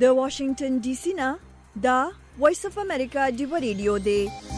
د واشنگټن ډي سي نه دا وایس اف امریکا دی ریډیو دی.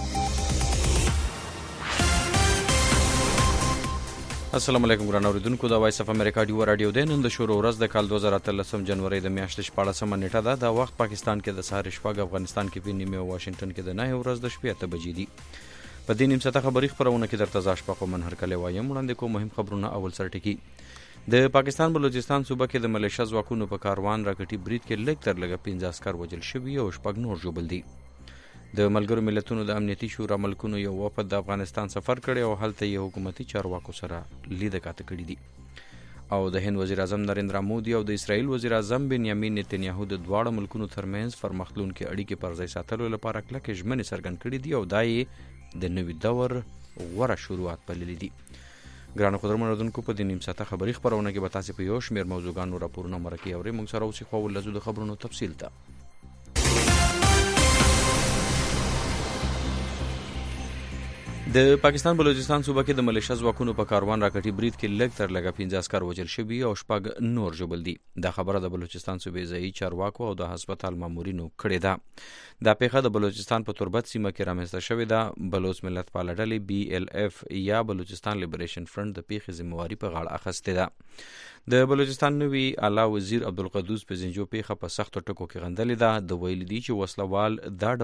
السلام علیکم ګران اوریدونکو، دا وایس اف امریکا دی رادیو دی. نن د شروع ورځ د کال 2013 جنوري د میاشتې 14 نیټه ده. د وخت پاکستان کې د سهار شپږ، افغانستان کې په نیمه، واشنگټن کې د 9 ورځ د شپې 8 بجې دي. په دې نیم ساعته خبري خبرونه کې درته ځا شپه کوم هر کله وایم. وړاندې کوم مهم خبرونه. اول سر ټکی د پاکستان بلوچستان صوبه کې د ملیشیا ځواکونو په کاروان راکټي برید کې لږ تر لږه 15 عسکر وژل شوي او 6 نور ژوبل دي. د ملګرو ملتونو د امنیتي شورا ملکونو یو وفد د افغانستان سفر کړی او هلته یې حکومتي چارواکو سره لیده کاته کړي دي. او د هند وزیر اعظم نریندرا مودي او د اسرائیل وزیر اعظم بنیامین نتنیاهو د دواړو ملکونو ترمنځ پرمختلونکي اړیکې پر ځای ساتلو لپاره کلکې ژمنې څرګند کړي دي او دا یې د نوي دور غوره شروعات بللي دي. ګرانو قدرمنو اوریدونکو، په دې نیم ساعته خبري خبرونه کې به تاسو په یو شمېر موضوعګانو راپورونه مرکې اورئ. موږ سره اوسئ خو ولزو د خبرونو تفصیل ته. د پاکستان بلوچستان صوبه کې د ملیشیا ځواکونو په کاروان راکټي برید کې لږ تر لږه 15 عسکر وژل شوي او 6 نور ژوبل دي. دا خبره د بلوچستان صوبې ځایي چارواکو او د هسپتال مامورینو کړې ده. دا پیښه د بلوچستان په تربت سیمه کې رامنځته شوې ده. بلوچ ملت پاله ډلې BLF یا بلوچستان لیبریشن فرنٹ د پیښې ذمہواري په غاړه اخیستې ده. د بلوچستان نوي اعلی وزیر عبدالقدوس پزنجو پیښه په سختو ټکو کې غندلې ده. د ویل دي چې وسلوال دا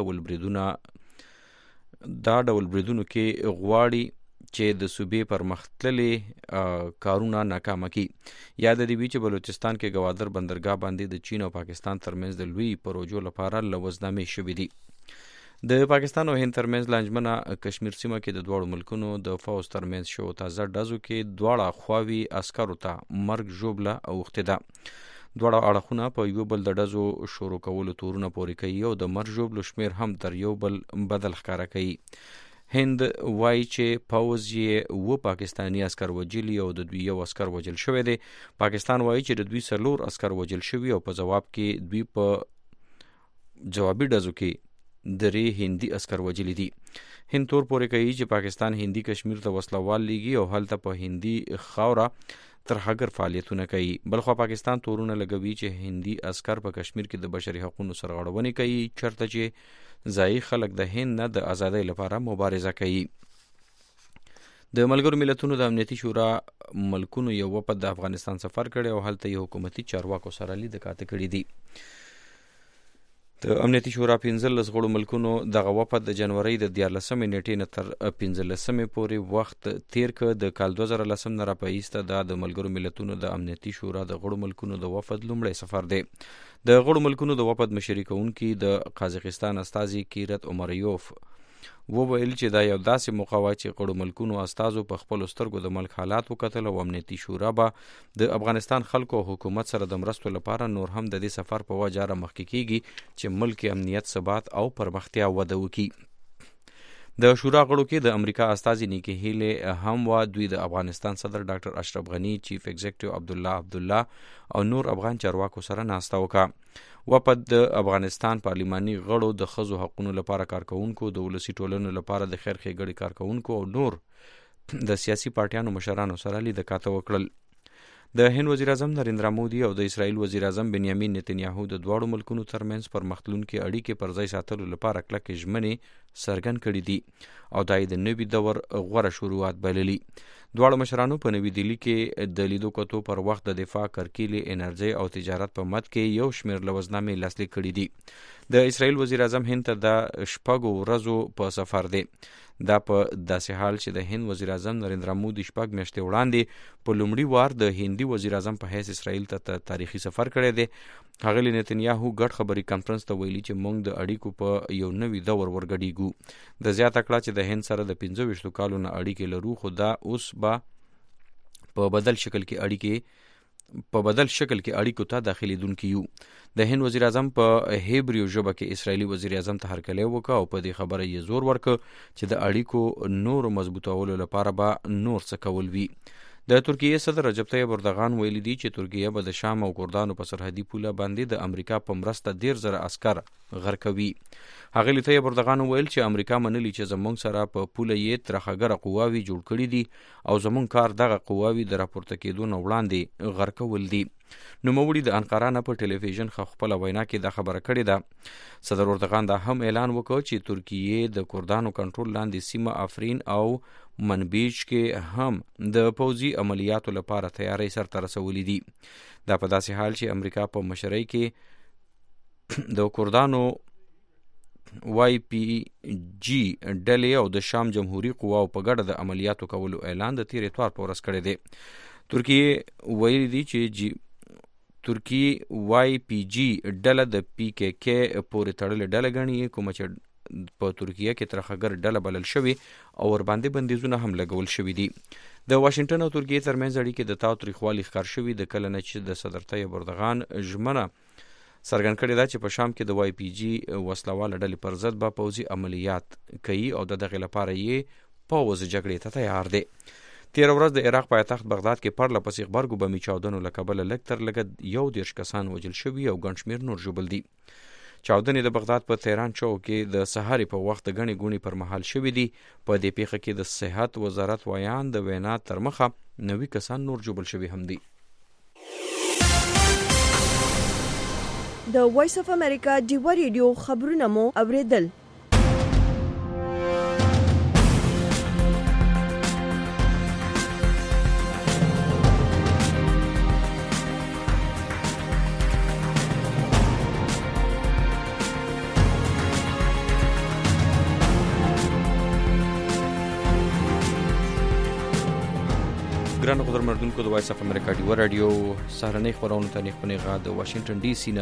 ډول بریدونو کې غواړي چې د صوبې پرمختللي کارونه ناکامه کړي. یاد دی چې بلوچستان کې ګوادر بندرګاه باندې د چین او پاکستان ترمنځ د لوی پروژو لپاره لوزنامې شوې دي. د پاکستان او هند ترمنځ لانجمنه کشمیر سیمه کې د دوړو ملکونو د فوز ترمنځ شو تازه ډزو کې دواړه خواوي عسکرو ته مرګ ژوبله اوښتې ده. دواړه اړخونه په یو بل د ډزو شروع کولو تورونه پورې کوي او د مرګ ژوبلو شمیر هم تر یو بل بدل ښکاره کوي. هند وایي چې پوځ یې پاکستاني عسکر وژلي او د دوی یو عسکر وژل شوی دی. پاکستان وایي چې د دوی 4 عسکر وژل شوي او په جواب کې دوی په جوابي ډزو کې 3 هندي عسکر وژلي دي. هند تور پورې کوي چې پاکستان هندي کشمیر ته وسلوال لیږي او هلته په هندي خاوره ترهګر فعالیتونه کوي. بلخوا پاکستان تورونه لګوي چې هندي عسکر په کشمیر کې د بشري حقوقو سرغړونې کوي، چرته چې ځایي خلک د هند نه د ازادۍ لپاره مبارزه کوي. د ملګرو ملتونو د امنیتي شورا ملکونو یو وفد د افغانستان سفر کړی او هلته یې حکومتي چارواکو سره لیده کاته کړي دي. د امنیتي شورا 15 غړو ملکونو دغه وفد د جنوري د 14 نیټې نه تر 15 پورې وخت تیر کړ. د کال 2010 نه راپایسته د ملګرو ملتونو د امنیتي شورا د غړو ملکونو د وفد لومړی سفر دی. د غړو ملکونو د وفد مشري کوونکي د قازقستان استازي کیرت عمریوف وویل چې دا یو داسې موقع وه چې غړو ملکونو استازو په خپلو سترګو د ملک حالات وکتل او امنیتي شورا به د افغانستان خلکو او حکومت سره د مرستو لپاره نور هم د دې سفر په وجه مخکې کیږي چې ملک امنیت، ثبات او پرمختیا وده وکړي. د شورا غړو کې د امریکا استازي نیکی هیلی هم و. دوی د افغانستان صدر ډاکټر اشرف غنی، چیف ایگزیکټیو عبدالله او نور افغان چارواکو سره ناسته وکړه. وفد د افغانستان پارلماني غړو، د ښځو حقوقو لپاره کارکونکو، د ولسي ټولنو لپاره د خیر ښېګڼې کارکونکو او نور د سیاسي پارټیانو مشرانو سره لیده کاته وکړل. د هند وزیر اعظم نریندرا مودي او د اسرائیل وزیر اعظم بنیامین نتنیاهو د دواړو ملکونو ترمنځ پرمختلونکي اړیکې پر ځای ساتلو لپاره کلکې ژمنې څرګند کړي دي او دا یې د نوي دور غوره شروعات بللي. دواړو مشرانو په نوي دهلي کې د لیدو کتو پر وخت د دفاع، کرکیلې، انرژۍ او تجارت په مد کې یو شمېر لوزنامې لاسلیک کړي دي. د اسرائیل وزیر اعظم هند ته د 6 ورځو په سفر دی. دا په داسې حال چې د هند وزیر اعظم نریندرا مودي 6 میاشتې وړاندې په لومړي وار د هندي وزیر اعظم په حیث اسرائیل ته تاریخي سفر کړی دی. ښاغلي نتنیاهو ګډ خبري کانفرنس ته ویلي چې موږ د اړیکو په یو نوي دور ورګډیږو. د زیاته کړه چې د هند سره د 25 کالو نه اړیکې لرو، خو دا اوس به په بدل شکل کې اړیکو ته داخليدونکي یو. د هند وزیر اعظم په هیبریو ژبه کې اسرائیلي وزیر اعظم ته هرکلی وکړ او په دې خبره یې زور ورکړ چې د اړیکو نور مضبوطولو لپاره به نور څه کول وي. د ترکیې صدر رجب طیب اردوغان ویلي دي چې ترکیه به د شام او کردانو په سرحدي پوله باندې د امریکا په مرسته 10,000 عسکر غرقوي. ښاغلي طیب اردوغان ویل چې امریکا منلي چې زموږ سره په پوله یې ترخګره قواوي جوړ کړي دي او زموږ کار دغه قواوي د راپورته کېدو نه وړاندې غرقول دي. نوموړي د انقره نه په ټلویزیون خپل وینا کې دا خبره کړې ده. صدر اردوغان دا هم اعلان وکړ چې ترکیه د کردانو کنټرول لاندې سیمه افرین او منبیج کې هم د پوځي عملیاتو لپاره تیاری سرته رسولې دي. دا په داسې حال چې امریکا په مشرۍ کې د کردانو YPG ډلې او د شام جمهوریت قواو په ګډه د عملیاتو کولو اعلان د تیر اتوار په ورځ کړی دی. ترکیه ویلي دي چې ترکیه YPG ډله د PKK پورې تړلې ډله ګڼي، کومه چې په ترکیه کې ترخګر ډله بلل شوې او ورباندې بندیزونه هم لګول شوي دي. د واشنگټن او ترکیه ترمنځ اړیکې د تاو تریخوالي ښکار شوي د کله نه چې د صدر طیب اردوغان ژمنه څرګند کړې ده چې په شام کې د YPG وسلواله ډلې پر ضد به پوځي عملیات کوي او د دغې لپاره یې پوځ جګړې ته تیار دی. تېره ورځ د عراق پایتخت بغداد کې پرله پسې غبرګو بمي چاودنو له کبله لږ تر لږه 11 کسان وژل شوي او ګڼ شمېر نور ژوبل دي. چاودنې د بغداد په تهران چوک کې د سهارې په وخت غڼې ګوڼې پر مهال شوي دي. په دې پیښه کې د صحت وزارت ویان د وینا تر مخه 90 کسان نور ژوبل شوي هم دي. د وایس اف امریکا ډیوا ریډیو خبرونه مو اوریدل. ګرانو قدرمنونکو د وایس اف امریکا ډیوا رادیو سهارنۍ خبرونو ته نیغه د واشنگټن ډي سي نه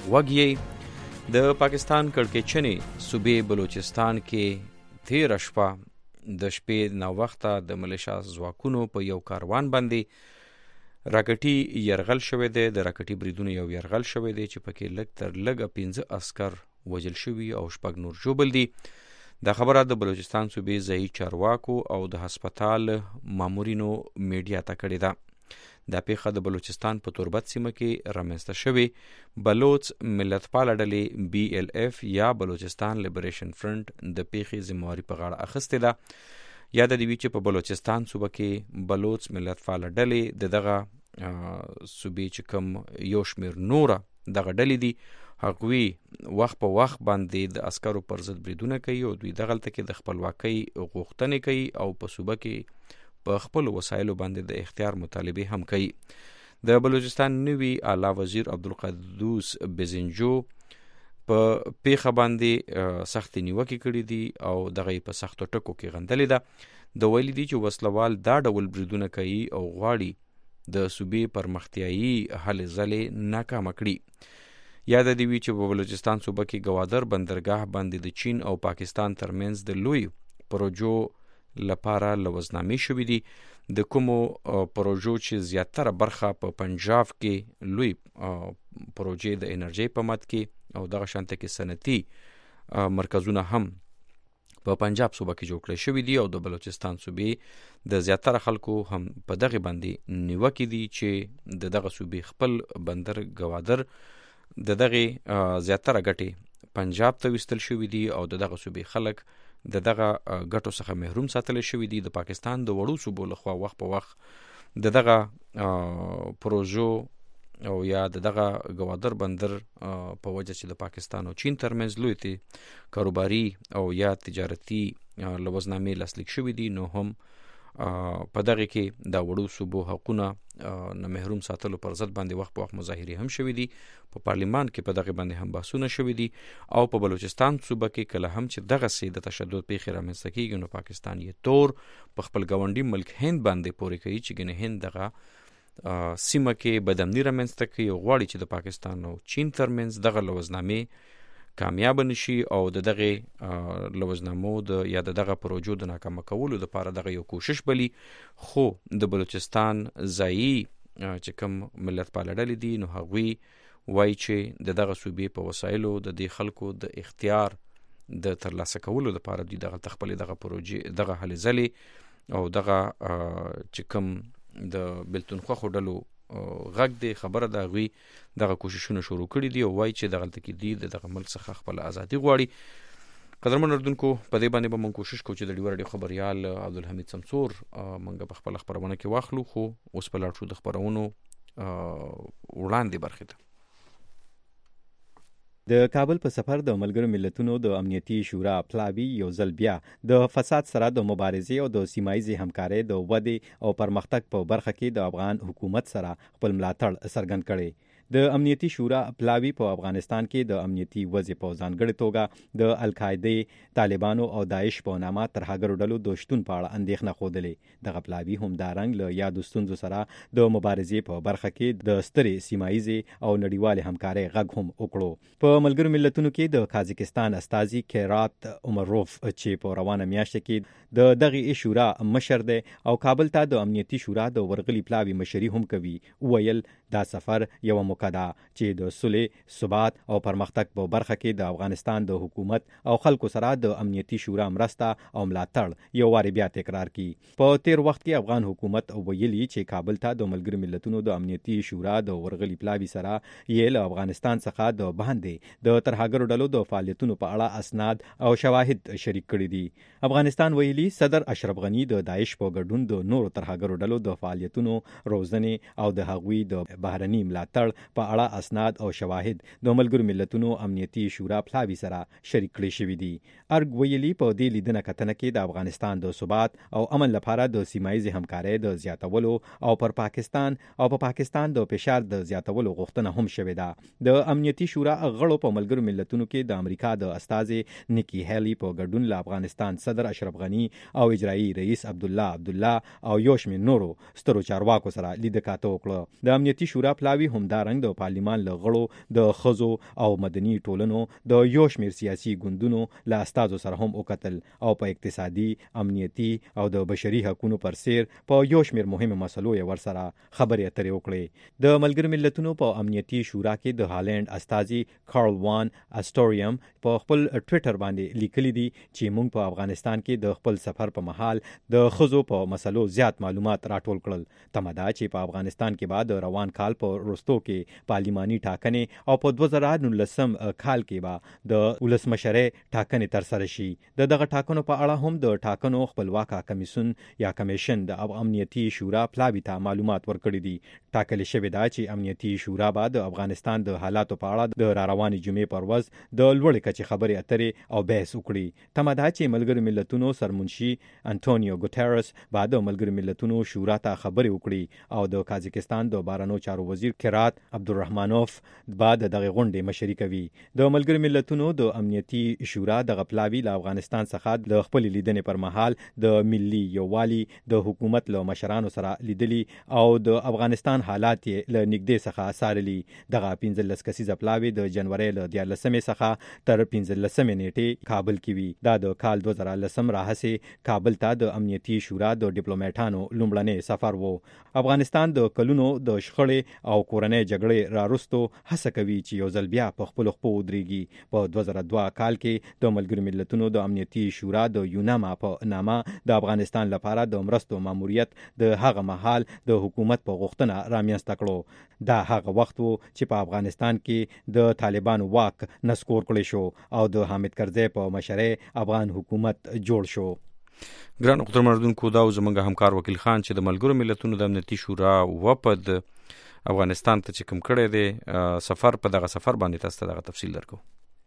غوږی. د پاکستان کړکېچنې صوبې بلوچستان کې تیر شپه د شپې نا وخته د ملیشیا ځواکونو په یو کاروان باندې راکټي يرغل شوی دی. د راکټي بریدونو یو يرغل شوی دی چې پکې لږ تر لږه 15 عسكر وژل شوي او 6 نور ژوبل دي. دا خبره د بلوچستان صوبې ځایي چارواکو او د هسپتال مامورینو میډیا ته کړې ده. دا پیښه د بلوچستان په توربت سیمه کې رامنځته شوې. بلوچ ملتپاله ډلې BLF یا بلوچستان لیبریشن فرنٹ د پیښې ذمہواري په غاړه اخیستې ده. یاد دی چې په بلوچستان صوبه کې بلوچ ملتپاله ډلې دغه صوبې چې کوم یو شمېر نوره دغه ډلې دي هغوی وخت په وخت باندې د عسکرو پر ضد بریدونه کوي او دوی دغلته کې د خپلواکۍ غوښتنې کوي او په صوبه کې په خپل وسایلو باندې د اختیار مطالبه هم کوي. د بلوچستان نوی اعلی وزیر عبدالقدوس بزنجو په پیښه باندې سخت نیوکه کړې دي او دغه په سختو ټکو کې غندلې ده. د ویلي دي چې وسلوال دا ډول بریدونه کوي او غواړي د صوبې پرمختیایي هلې ځلې ناکامه کړي. یاد دی چې په بلوچستان صوبه کې گوادر بندرګاه باندې د چین او پاکستان ترمنځ د لوی پروژو لپاره لوزنامې شوې دي. د کومو پروژو چې زیاتره برخه په پنجاب کې لوی پروژې د انرژي په مد کې او دغه شانته کې صنعتي مرکزونه هم په پنجاب صوبه کې جوړ کړی شوي دي او د بلوچستان صوبې د زیاتره خلکو هم په دغه باندې نیوکې دي چې دغه صوبې خپل بندر گوادر د دغه زیاتره ګټې پنجاب ته وستل شوې دي او دغه صوبې خلک دغه ګټو څخه محروم ساتل شوې دي. د پاکستان د وړو صوبو لخوا وخت په وخت دغه پروژو او یا دغه گوادر بندر په وجه چې د پاکستان او چین ترمنځ لوی کاروباري او یا تجارتي لوزنامې لاسلیک شوې دي، نو هم په دغه کې د وړو صوبو حقوقونه نه محروم ساتلو پر ضد باندې وخت په وخت مظاهرې هم شوې دي. په پارلیمان کې په دغه باندې هم بحثونه شوې دي او په بلوچستان صوبه کې کله هم چې دغه سي د تشدد پیښې رامنځته کیږي نو پاکستان یې تور په خپل ګاونډي ملک هند باندې پورې کوي چې ګنې هند دغه سیمه کې بدامني رامنځته کوي او غواړي چې د پاکستان او چین ترمنځ دغه لوزنامې کامیاب نشي او دغه لوزنامو د یا دغه پروژو د ناکامه کولو لپاره دغه یو کوشش بلی. خو د بلوچستان ځایي چې کوم ملت پاله ډلې دي نو هغوی وایي چې دغه صوبې په وسایلو د دې خلکو د اختیار د ترلاسه کولو لپاره دوی دغه خپل دغه پروژې دغه هلې ځلې او دغه چې کوم د بلتون خوخو ډلو غږ دی خبره د هغوی دغه کوششونه شروع کړي دي او وایي چې دغلته کې دي دغه ملک څخه خپل ازادي غواړي. قدرمن اردوونکو په دې باندې به موږ کوشش کوو چې د ډیوا رادیو خبریال عبدالحمید سمسور موږ په خپل خبرونه کې واخلو، خو اوس په لاړ شو د خبرونو وړاندې برخه ده. د کابل په سفر د ملګرو ملتونو د امنیتي شورا پلاوی یو ځل بیا د فساد سره د مبارزې او د سیمایي همکارۍ د ودې او پرمختګ په برخه کې د افغان حکومت سره خپل ملاتړ څرګند کړي. د امنیتي شورا پلاوی په افغانستان کې د امنیتي وضع په ځانګړې توګه د القاعده، طالبانو او داعش په نامه ترهګرو ډلو د شتون په اړه اندېښنه خوده. دغه پلاوی هم دارنګ له یادو ستونزو سره د مبارزې په برخه کې د سترې سیمایي او نړیوال همکارۍ غږ هم وکړو. په ملګرو ملتونو کې د قازقستان استازي کیرات عمروف چې په روانه میاشت کې د دغه شورا مشر دی او کابل ته د امنیتي شورا د ورغلي پلاوی مشري هم کوي، ویل دا سفر یو موقعه چې د صلح، ثبات او پرمختګ په برخه کې د افغانستان د حکومت او خلکو سره د امنیتي شورا مرسته او ملاتړ یو واری بیا تکرار کړي. په تیر وخت کې افغان حکومت ویلي چې کابل ته د ملګرو ملتونو د امنیتي شورا د ورغلي پلاوی سره یې له افغانستان څخه د باندې د ترهګرو ډلو د فعالیتونو په اړه اسناد او شواهد شریک کړي دي. افغانستان ویلي صدر اشرف غنی د داعش په ګډون د نورو ترهګرو ډلو د فعالیتونو روزنې او د هغوی د بهرني ملاتړ په اړه اسناد او شواهد د ملګرو ملتونو امنیتي شورا پلاوی سره شریک کړي شوي دي. ارګ ویلي په دې لیدنه کتنه کې د افغانستان د ثبات او امن لپاره د سیمایي همکارۍ د زیاتولو او پر پاکستان د فشار د زیاتولو غوښتنه هم شوې ده. د امنیتي شورا غړو په ملګرو ملتونو کې د امریکا د استازي نیکی هیلی په ګډون له افغانستان صدر اشرف غنی او اجرایی رئیس عبدالله او یو شمېر نورو سترو چارواکو سره لیدکاته وکړه. د امنیتي شورا پلاوی هم دارنګ د پارلیمان له غړو د ښځو او مدني ټولنو د یو شمېر سیاسي ګوندونو له استازو سره هم وکتل او په اقتصادي، امنیتي او د بشري حقوقو پر سیر په یو شمېر مهمه مسلو یې ورسره خبرې اترې وکړې. د ملګرو ملتونو په امنیتي شورا کې د هالند استازي کارل وان اسټوریم په خپل ټویټر باندې لیکلي دي چې موږ په افغانستان کې د خپل سفر په مهال د ښځو په مسلو زیات معلومات راټول کړل. تمه ده چې په افغانستان کې بعد روان کال په وروستو کې پارلیماني ټاکنې او په 2019 کال کې به د ولسمشرۍ ټاکنې ترسره شي. دغه ټاکنو په اړه هم د ټاکنو خپلواک کمیشن د امنیتي شورا پلاوی ته معلومات ورکړي دي. ټاکل شوې ده چې امنیتي شورا به د افغانستان د حالاتو په اړه د راروانې جمعې پر ورځ د لوړې کچې خبرې اترې او بحث وکړي. تمه ده چې ملګرو ملتونو سرمنشي انټونیو ګوتيرس بعد ملګرو ملتونو شورا ته خبرې وکړي او د قازقستان د بهرنیو چارو وزیر کیرات عبدالرحمانوف بعد دغه غونډې مشري کوي. د ملګرو ملتونو د امنیتي شورا دغه پلاوی له افغانستان څخه د خپل لیدنې پر مهال د ملي یووالي د حکومت له مشرانو سره لیدلي او د افغانستان حالات له نږدې څخه څارلي. دغه 15 کسیزه پلاوی د جنوري له 14 څخه تر 15 نیټې کابل کې وي. دا د کال 2010 راهیسې کابل ته د امنیتي شورا د ډیپلوماټانو لومړنی سفر وو. افغانستان د کلونو د شخړې او کورنۍ جګړې راروستو هڅه کوي چې یو ځل بیا په خپل خپو ودرېږي. په 2002 کال کې د ملګرو ملتونو د امنیتي شورا د یوناما په نامه د افغانستان لپاره د مرستو ماموریت د هغه مهال د حکومت په غوښتنه رامنځته کړو. دا هغه وخت وو چې په افغانستان کې د طالبانو واک نسکور کړی شو او د حامد کرزي په مشرۍ افغان حکومت جوړ شو. ګران خبر مردونکو دا زمونږ همکار وکیل خان چې د ملګرو ملتونو د امنیتي شورا وپد افغانستان ته چې کوم کړی دی سفر په دغه سفر باندې تاسو ته دغه تفصیل درکو.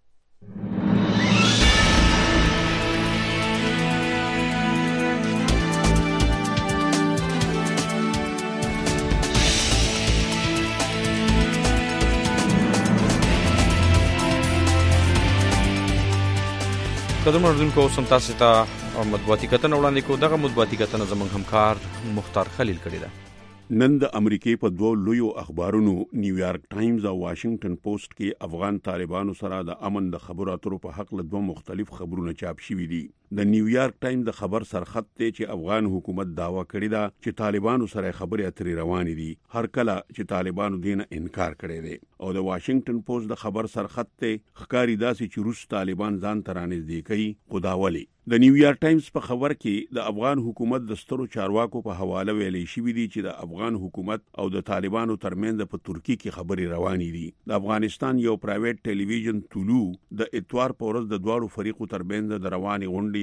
قدر مردونکو اوسم تاسو ته مطبوعاتي کتنه وړاندې کوو. دغه مطبوعاتي کتنه زموږ همکار مختار خلیل کړی ده. نن د امریکای په دوه لویو اخبارونو نیویارک ټایمز او واشنگټن پوسټ کې افغان طالبانو سره د امن د خبرو اترو په حق له دوه مختلف خبرونه چاپ شوي دي. د نیویارک ټایمز د خبر سرخط دی چې افغان حکومت داوا کړی دا چې طالبانو سره خبرې اترې روانې دي، هر کله چې طالبانو دینه انکار کړی دی. او د واشنگټن پوسټ د خبر سرخط دی ښکاری داسې چې روس طالبان ځان ته رانږدې کوي، خو دا ولې؟ د نیویارک ټایمز په خبر کې د افغان حکومت د سترو چارواکو په حواله ویلې شوې دي چې د افغان حکومت او د طالبانو ترمنځ په ترکی کې خبرې روانې دي. د افغانستان یو پرایویټ ټلویزیون طلوع د اتوار په ورځ د دواړو فریقو ترمنځ د روانې غونډې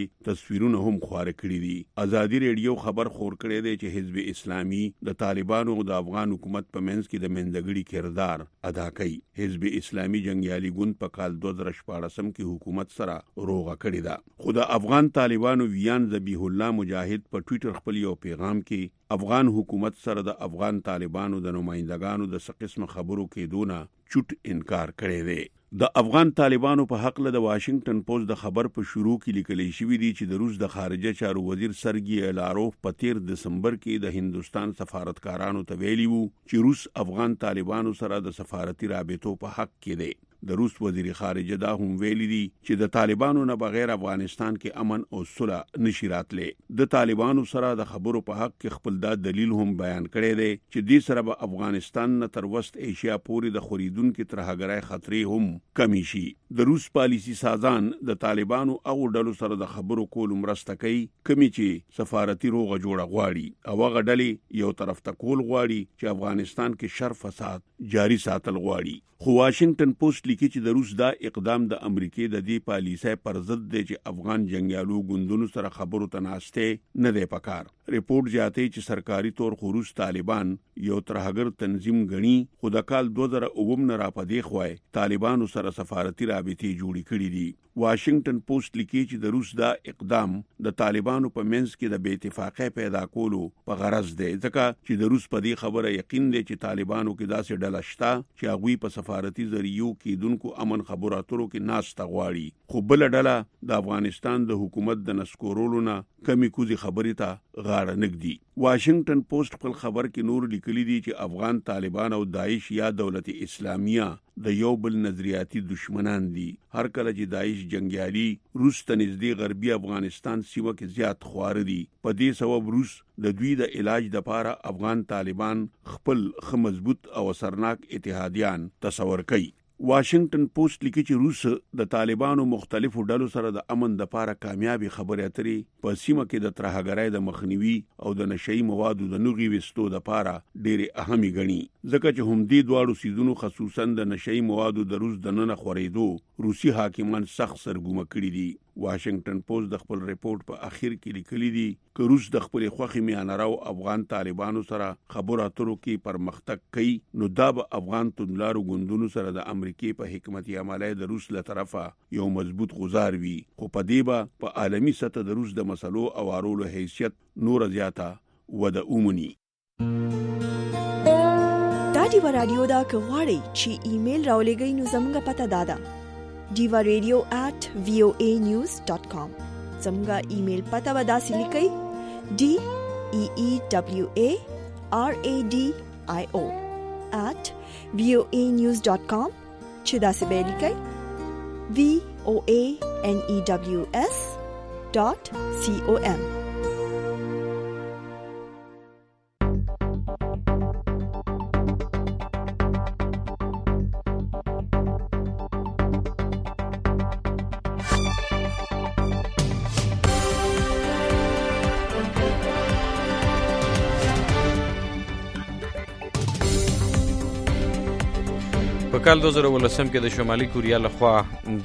کې تصویرونه هم خپاره کړي دي. ازادي ریډیو خبر خور کړی دی چې حزب اسلامي د طالبانو او د افغان حکومت په منځ کې د منځګړي کردار ادا کوي. حزب اسلامي جنگیالي ګوند په کال 2014 کې حکومت سره روغه کړی ده. خو د افغان طالبانو ویان ذبیح الله مجاهد په ټوئیټر خپل یو پیغام کې افغان حکومت سره د افغان طالبانو د نمائندګانو د څه قسم خبرو کېدونه چوټ انکار کړی دی. د افغان طالبانو په حق له د واشنگټن پوسټ د خبر په شروع کې لیکل شوی دی چې د روس د خارجه چارو وزیر سرګي لاروف په 13 دسمبر کې د هندستان سفارتکارانو ته ویلي وو چې روس افغان طالبانو سره د سفارتي رابطو په حق کې دی. د روس وزیر خارجه دا هم ویلي دي چې د طالبانو نه بغیر افغانستان کې امن او صلح نشي راتلی. د طالبانو سره د خبرو په حق کې خپل دا دلیل هم بیان کړی دی چې دې سره به افغانستان نه تر وست ایشیا پورې د خوریدونکو ترهګرۍ خطرې هم کمی شي. د روس پالیسی سازان د طالبانو او ډلو سره د خبرو کول مرسته کوي کمی چې سفارتي روغه جوړه غواړي او هغه ډلې یو طرف ته کول غواړي چې افغانستان کې شر فساد جاری ساتل غواړي. خو واشنگټن پوسټ لیکي چې د روس دا اقدام د امریکای د دې پالیسۍ پر ضد دی چې افغان جنگیالو ګوندونو سره خبرو ته ناشته نه دی پکار. ریپورت جاته چې سرکاري تور خو روس طالبان یو ترهګر تنظیم غني خو د کال 2009 نه را پدې خوای طالبانو سره سفارتي رابطې جوړې کړې دي. واشنگټن پوسټ لیکي چې د روس دا اقدام د طالبانو په منځ کې د بې اتفاقۍ پیدا کولو په غرض دی ځکه چې د روس په دې خبره یقین دی چې طالبانو کې داسې ډله شته چې هغه په سفارتي ذریعو کې دونکو امن خبرو اترو کې ناشته غواړي. خو بل ډله د افغانستان د حکومت د نسکورولو نه کمی کوزي خبرې ته غاړه نږدي. واشنگټن پوسټ خپل خبر کې نور لیکلي دي چې افغان طالبان او داعش یا دولت اسلامیه د یو بل نظریاتي دشمنان دي. هر کله چې داعش جنگیالي روس ته نږدې غربي افغانستان سیمه کې زیات خوار دي په دې سبب روس د دوی د علاج د لپاره افغان طالبان خپل مضبوط او اثرناک اتحادیان تصور کوي. واشنگټن پوسټ لیکي چې روس د طالبانو مختلفو ډلو سره د امن د لپاره کامیابی خبرې اترې په سیمه کې د ترهګرۍ د مخنیوي او د نشئی موادو د نوغي وستو د لپاره ډېر اهمي ګڼي ځکه چې هم دې دواړو سیزونو خصوصا د نشئی موادو د روس د نن خورېدو روسي حاکمان سخت سرګومه کړی دي. واشنگټن پوسټ د خپل ریپورت په اخر کې لیکلي دي چې روس د خپل خوخي میانراو افغان طالبانو سره خبرو اترو کې پرمختګ کوي نو دا به افغان توندلارو ګوندونو سره د امریکای په حکمتي عملای د روس له طرفه یو مضبوط گزار وي. خو په دې به په عالمي سطح د روس د مسلو او اړولو حیثیت نور زیاته وده اومني. دا دیوا رادیو دا کغواړي چې ایمیل راولېږئ نو زموږ پته دادا divaradio@voanews.com زموږ ایمیل پته ودا سلیکئ DEEWARADIO@voanews.com چې دا څه به لیکئ voanews.com. په کال 2018 کې د شمالي کوریا لخوا د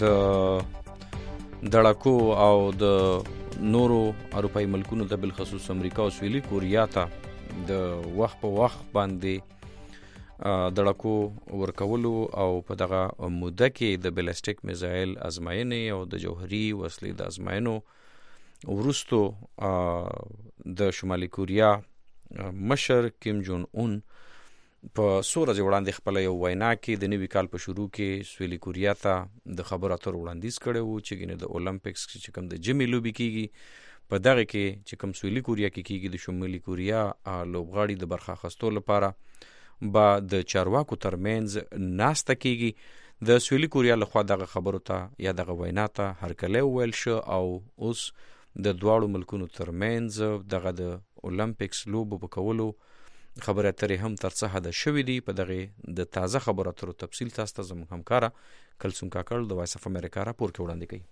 دړکو او د نورو اروپאי ملکونو ته بل خصوص امریکا او سویلي کوریا ته د وخت په وخت باندې دړکو ورکولو او په دغه موده کې د بلسټیک میزایل ازماینې او د جوهري وسلې د ازماینو وروستو د شمالي کوریا مشر کیم جون اون په سوره وړاندې خپل یو وینا کې د نوي کال په شروع کې سویلي کوریا ته د خبرو اترو وړاندیز کړی و چې ګینه د اولمپکس چې کوم د جمی لوبي کیږي په دغه کې چې کوم سویلي کوریا کې کیږي د شمالي کوریا لوبغاړي د برخه اخیستو لپاره با د چارواکو ترمنځ ناسته کیږي. د سویلي کوریا لخوا دغه خبرو ته یا دغه وینا ته هرکلی ویل شو او اوس د دواړو ملکونو ترمنځ دغه د اولمپکس لوبو په کولو خبره اترې هم تر څه حد شوې دي. په دغه د تازه خبرو اترو تفصیل تاسو ته زموږ همکاره کلثوم کاکړ د وایس اف امریکا راپور کې وړاندې کوي.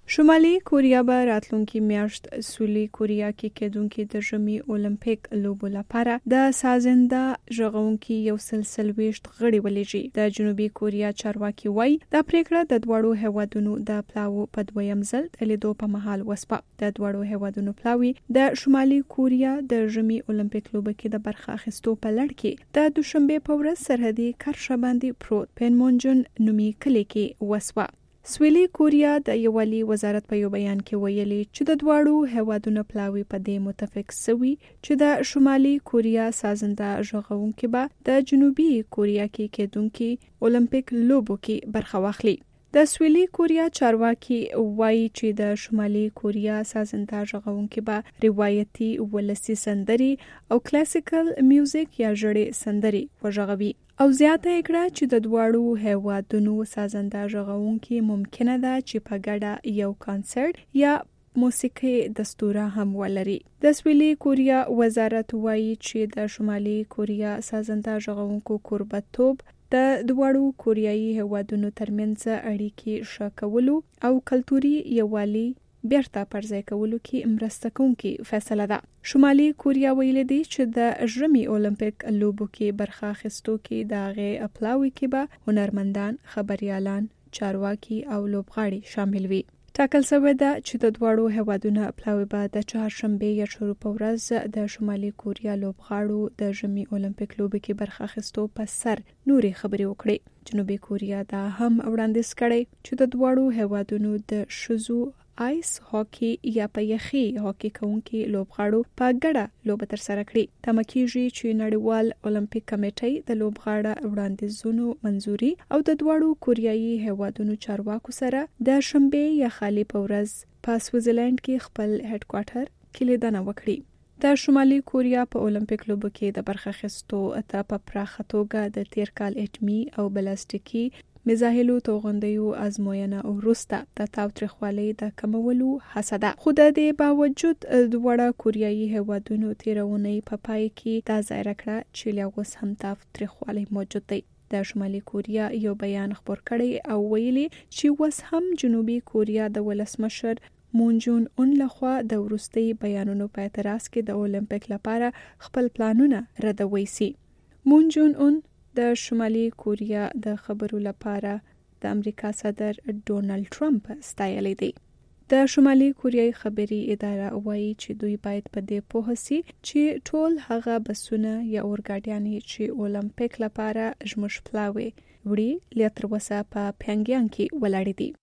شمالي کوریا به راتلونکي میاشت سویلي کوریا کې کېدونکي د ژمي اولمپیک لوبو لپاره د سازنده ژغورونکي یو سلسلويشت غړي ولېږي. د جنوبي کوریا چارواکي وایي دا پریکړه د دواړو هیوادونو د پلاوو په دویم ځل د لیدو په مهال وسپه. د دواړو هیوادونو پلاوي د شمالي کوریا د ژمي اولمپیک لوبو کې د برخه اخیستو په لړ کې د دوشنبه په ورځ سرحدي کرښه باندې پروت پنمونجن نومي کلی کې وسوه. سویلي کوریا د یووالي وزارت په یو بیان کې ویلي چې د دواړو هیوادونو پلاوي په دې متفق سوي چې د شمالي کوریا سازنده ژغورونکي به د جنوبي کوریا کې کېدونکي اولمپیک لوبو کې برخه واخلي. د سویلي کوریا چارواکي وایي چې د شمالي کوریا سازنده ژغورونکي به روایتي ولسي سندري او کلاسیکل میوزیک یا ژړې سندري وژغوي او زیاته کړه چې د دواړو هیوادونو سازنده ژغورونکي ممکنه ده چې په ګډه یو کانسرت یا موسیقي دستوره هم ولري. د سویلي کوریا وزارت وایي چې د شمالي کوریا سازنده ژغورونکو کوربتوب د دواړو کوریایي هیوادونو ترمنځ اړیکې ښه کولو او کلتوري یووالي بیرته پرځای کولو کې مرسته کوونکې فیصله ده. شمالي کوریا ویلي دی چې د ژمي اولمپیک لوبو کې برخه اخیستو کې د هغې پلاوي کې به هنرمندان، خبریالان، چارواکي او لوبغاړي شامل وي. ټاکل شوی ده چې د دواړو هیوادونو پلاوي به د چهارشنبې یا شروع په ورځ د شمالي کوریا لوبغاړو د ژمي اولمپیک لوبو کې برخه اخیستو په سر نوري خبرې وکړي. جنوبي کوریا دا هم وړاندیز کړی چې د دواړو هیوادونو د ښځو آیس هاکی یا په یخي هاکی کوونکي لوبغاړو په ګډه لوبه ترسره کړي. تمه کېږي چې نړیوال اولمپیک کمیټې د لوبغاړو وړاندیزونو منزوري او د دواړو کوریایي هیوادونو چارواکو سره د شنبې یا خالي په ورځ په سویټزرلند کې خپل هډ کوارټر کې لیدنه وکړي. د شمالي کوریا په اولمپیک لوبو کې د برخه اخیستو ته په پراخه توګه د تیر کال اټمي او بلاستیکي میزایلو توغندیو ازموینه وروسته د تاوتریخوالي د کمولو هڅه ده. خو د دې باوجود دواړه کوریایي هیوادونو تیرونی په پای کې دا ظاهر کړه چې لا اوس هم تاوتریخوالي موجود دی. د شمالي کوریا یو بیان خبر کړی او ویلي چې اوس هم جنوبي کوریا د ولسمشر مون جون اون لخوا د وروستي بیانونو په اعتراض کې د اولمپیک لپاره خپل پلانونه ردوي سي. مون جون اون د شمالي کوریا د خبرو لپاره د امریکا صدر ډونالد ټرمپ ستایلی دی. د شمالي کوریای خبري اداره وایي چې دوی باید په دې پوه سي چې ټول هغه بسونه یا اورګاډیانې چې اولمپیک لپاره زموږ پلاوي وړي لا تر اوسه په پیانګیانګ کې ولاړ دي.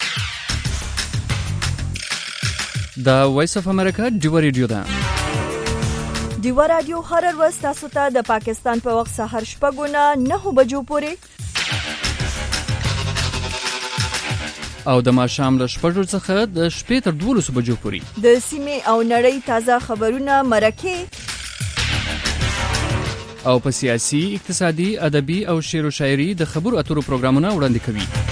د وایس اف امریکا ډیو ریډیو ده. ډیو رادیو هر ورځ تاسو ته د پاکستان په وخت سحر 9:09 بجو پورې او د ماښام له 6 څخه د 12 بجو پورې د سیمې او نړۍ تازه خبرونه مرکه او په سیاسي، اقتصادي، ادبي او شعر و شاعري د خبرو اترو پروګرامونه وړاندې کوي.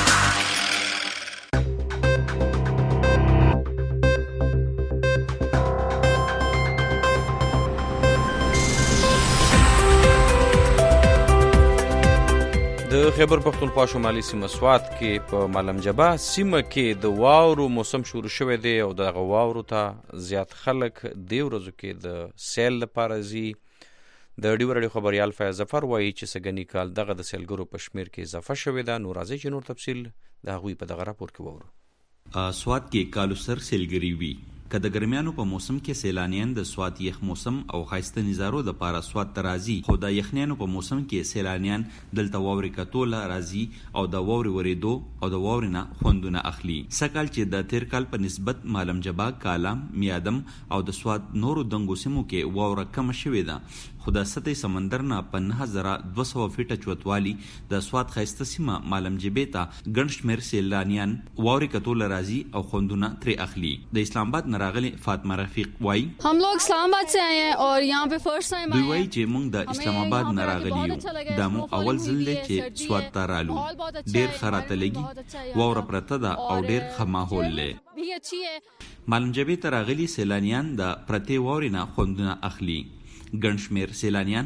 د خیبر پختونخوا شمالي سیمه سوات کې په ملم جبا سیمه کې د واورو موسم شروع شوی دی او د واورو ته زیات خلک د ورځو کې د سیل لپاره زی. د ډیو رادیو خبريال فیاض ظفر وایي چې سګنی کال دغه د سیلګرو په شمیر کې اضافه شوی ده. نو راځي چې نور تفصیل د هغوی په دغه راپور کې وورو. سوات کې کالو سر سیلګری وی که د ګرمیانو په موسم کې سیلانیان د سوات یخ موسم او خاصه نظارو د پاره سوات ترازی خو د یخنیانو په موسم کې سیلانیان دلته ووري کتوله راځي او د ووري وریدو او د وورینه خوندونه اخلي. سکهال چې د تیر کال په نسبت مالم جبا، کالام، میادم او د سوات نورو دنګو سیمو کې ووره کم شوې ده. خو د سطحي سمندر نه په 9200 فیټه چوتوالي د سوات خاصه سیمه مالم جبې ته ګڼ شمېر سیلانیان ووري کتوله راځي او خوندونه ترې اخلي. د اسلام آباد راغلي فاطمه رفیق وای हम लोग इस्लामाबाद से आए हैं और यहाँ पे फर्स्ट टाइम دوی وای چې موږ د اسلام آباد نه راغلي یو. دا مو اول ځل دی چې سوات ته رالو. ډیر خراته لګي ووره پرته ده او ډیر ښه ماحول دی. مالم جبې ته راغلي سیلانیان د پرتې ووري نه خوندونه اخلي. ګڼ شمېر سیلانیان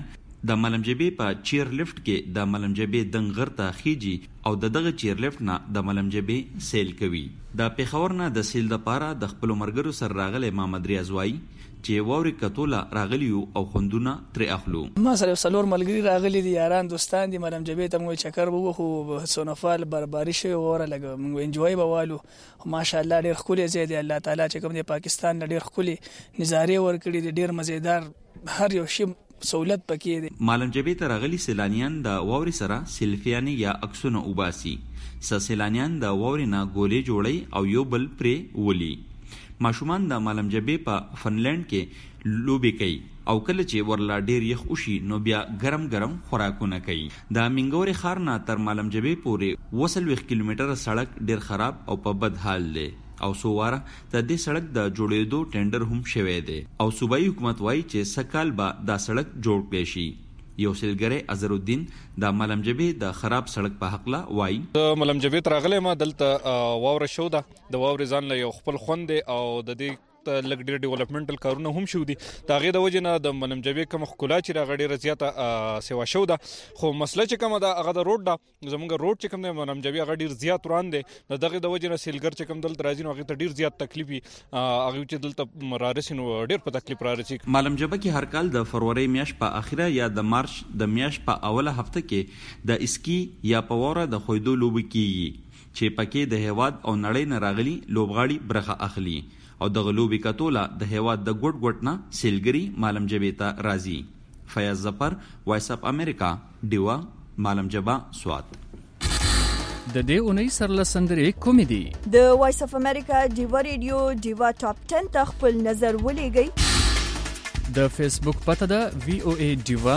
د ملمجبې په چیر لفټ کې د ملمجبې دنګ غرته خيجي او دغه چیر لفټ نه د ملمجبې سیل کوي. د پیښور نه د سیل د پاره د خپل مرګرو سره راغلی محمد ریاضوایی چې ووري کتوله راغلی او خوندونه تر اخلو. ما سره سلور ملګری راغلي دي، یاران دوستان دي. ملمجبې ته مو چکر وو خو سونفال برباري شي وره لګ موږ انجوای بوالو. ماشاءالله ډېر خولي زیات الله تعالی چې کوم د پاکستان ډېر خولي نظاره ور کړی دي، ډېر مزیدار هر یو شی سہولت پکې دي. ملمجبې ته راغلي سیلانیان د ووري سره سیلفیانی یا عکسونه وباسي. سیلانیان د ووري نه ګولې جوړي او یو بل پرې ولي. ماشومان د ملمجبې په فنلند کې لوبي کوي او کله چې ورلا ډیر یخ وشي نو بیا ګرم ګرم خوراکونه کوي. د منګوري ښار نه تر ملمجبې پورې 20 کیلومتره سړک ډیر خراب او په بد حال دی او سوواره د دې سړک د جوړېدو ټینډر هم شوی دی او صوبایي حکومت وایي چې سکهال به دا سړک جوړ کړي شي. یو سیلګری اظهرالدین د ملمجبې د خراب سړک په حق لا وایي د ملمجبې ترغله ما دلته واوره شو ده د واورې ځان له یو خپل خوند او د دې لګ ډیر ډیولپمنټل کارونه هم شو دي. دا غي د وجنه د ملمجبې کوم خکولا چې راغړي رضیاته سیوا شو ده. خو مسله چې کوم دا هغه د روډ ده زمونږ روډ چې کوم د ملمجبې هغه ډیر زیات روان دي. دغه د وجنه سیلګر چې کوم دلته راځي نو هغه ته ډیر زیات تکلیف هغه چې دلته رارسي نو ډیر په تکلیف رارسي. ملمجبې کې هر کال د فروری میاشت په اخیره یا د مارچ د میاشت په اوله هفته کې د اسکی یا پوره د خویدو لوب کیږي چې پکې د هیواد او نړۍ نه راغلي لوبغاړي برخه اخلي او د غلوبي کتوله د هیواد د ګډ ګډ نه سیلګری ملمجبې ته راځي. فیاض ظفر، وایس اپ امریکا، ډیوا، ملمجبه، سوات. د دې اونۍ سرلسندرې کومې دي؟ د وایس اپ امریکا ډیوا ریډیو ډیوا ټاپ 10 ته خپل نظر ولېږئ. د فیسبوک پته ده VOA ډیوا،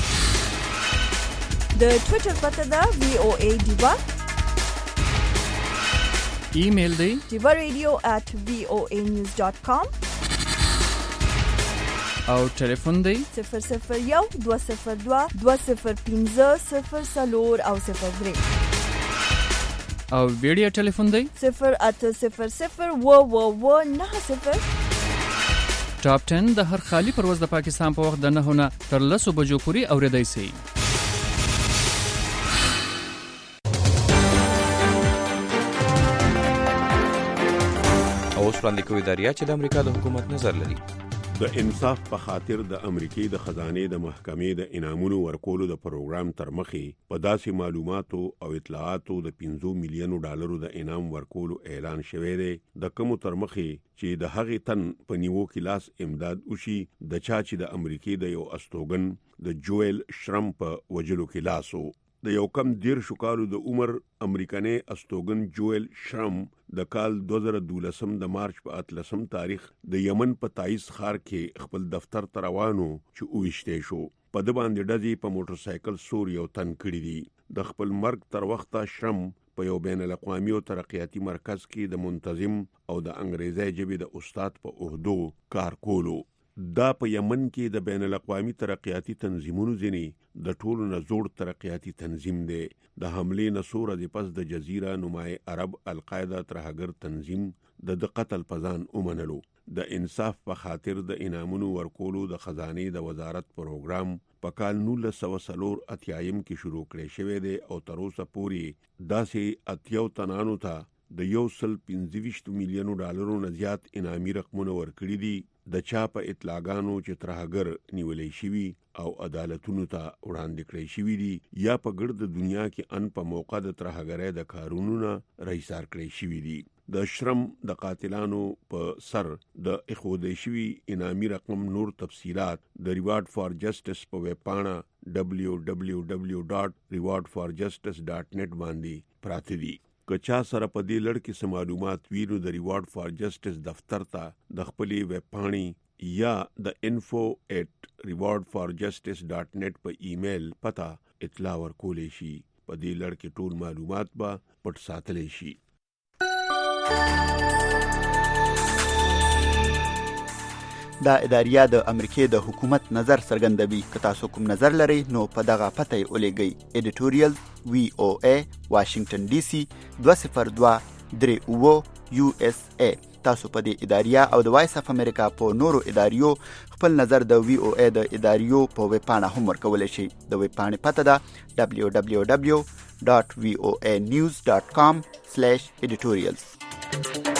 د ټوئیټر پته ده VOA ډیوا، ایمیل دی divaradio@voanews.com او ټلیفون دی 001 202 205 او 03 او ویډیو ټلیفون دی 0800 90. ټاپ 10 د هر خالی پرواز د پاکستان په وخت د 9 نه تر 10 بجو پورې اوریدای شي. اوس وړاندې کوي دریا چې د امریکا د حکومت نظر لري. د انصاف په خاطر د امریکای د خزانه د محکمې د انعامونو ورکولو د پروګرام تر مخې په داسې معلوماتو او اطلاعاتو د 5 میلیون ډالرو د انعام ورکولو اعلان شوی دی د کوم تر مخې چې د هغې تن په نیو کې لاس امداد وشي د چا چې د امریکای د یو استوګن د جوئل شرم په وجلو کې لاسو. د یو کم 10 کالو د عمر امریکاني استوګن جوئل شرم د کال 2012 د مارچ په 13 تاریخ د یمن په تایز ښار کې خپل دفتر ته روانو چې اوښته شو. په د باندې ډزې په موټر سایکل سور یو تن کړی دی. د خپل مرګ تر وخته شرم په یو بین الاقوامي او ترقیاتي مرکز کې د منتظم او د انګریزي ژبې د استاد په عہدو کار کولو. دا په یمن کې د بین الاقوامي ترقیاتي تنظیمونو ځینې د ټولو نه زوړ ترقیاتي تنظیم دی. د حملې نه څو ورځې پس د جزیره نمای عرب القاعده ترهګر تنظیم د قتل پزان ومنلو. د انصاف په خاطر د انعامونو ورکولو د خزانه د وزارت پروګرام په کال 1980 کې شروع کړی شوی دی او تر اوسه پورې داسې 80 تنانو ته د 125 میلیون ډالرو نه زیات انعامي رقمونه ورکړي دي. د چا په اطلاعګانو چې ترهګر نیولې شوی او عدالتونو ته وړاندې کړی شوی دي یا په ګرد دنیا کې ان په موقع د ترهګرۍ د کارونو نه رئیسار کړی شوی دي. د شرم د قاتلانو په سر د اخودې شوی انعامي رقم نور تفصيلات د ریوارډ فار جسټس په ویب پاڼه www.rewardforjustice.net باندې پراته دي. که چا سره په دې لړ کې سم معلومات ویرو د ریوارډ فار جسټس دفتر ته د خپلې ویب پاڼې یا د info@rewardforjustice.net په ایمیل پتا اطلاع ورکولې شي. په دې لړ کې ټول معلومات به پټ ساتل شي. دا اداریه د امریکای د حکومت نظر څرګندوي. که تاسو کوم نظر لرئ نو په دغه پته یې ولېږئ. ایډیټوریال VOA واشنگټن DC 202 USA تاسو په دې اداریه او د وایس اف امریکا په نورو اداریو خپل نظر د وی او ای د اداریو په ویب پاڼه هم ورکولی شئ. د ویب پاڼې پته ده www.voanews.com/editorials.